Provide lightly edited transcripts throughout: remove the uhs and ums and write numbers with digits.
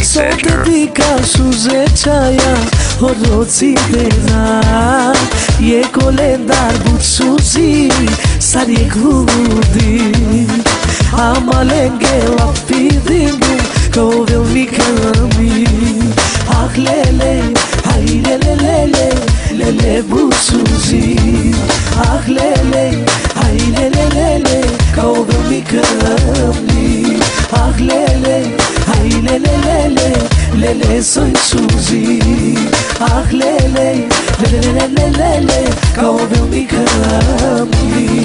Sedger. Dika shuze chaya horozi dena Ye kolendar but suzi sari gludi Amalenge lapidingu kovel mikami Ach lele, hay lele lele, lele but suzi Ach lele, hay lele lele, kovel mikami Ach lele, hay lele lele, lele soy Suzy Ach lele, lele lele lele, kovel mikami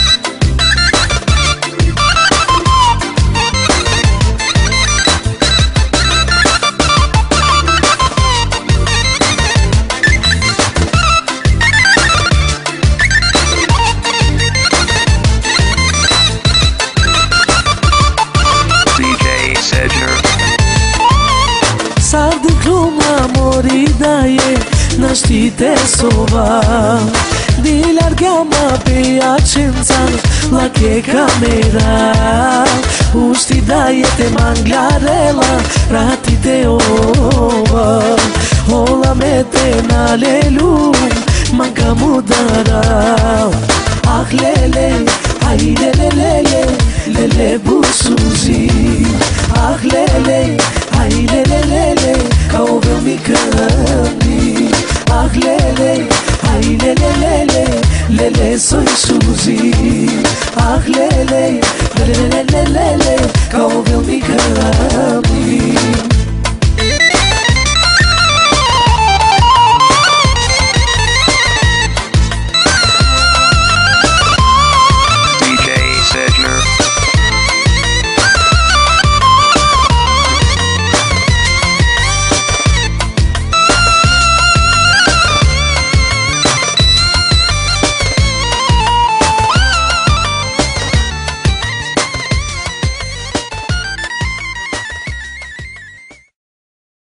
Sardi kluma mori daje na shtite sova Di largama piacenza la che camera Usti daje te manglarela rati te ova Ola mete na lelu manca mudara Ach lele, ay lele lele, lele busuzi Ach lele, ay lele lele, kovel mikami Ach lele, ay lele lele, lele soy Suzy Ach lele, lele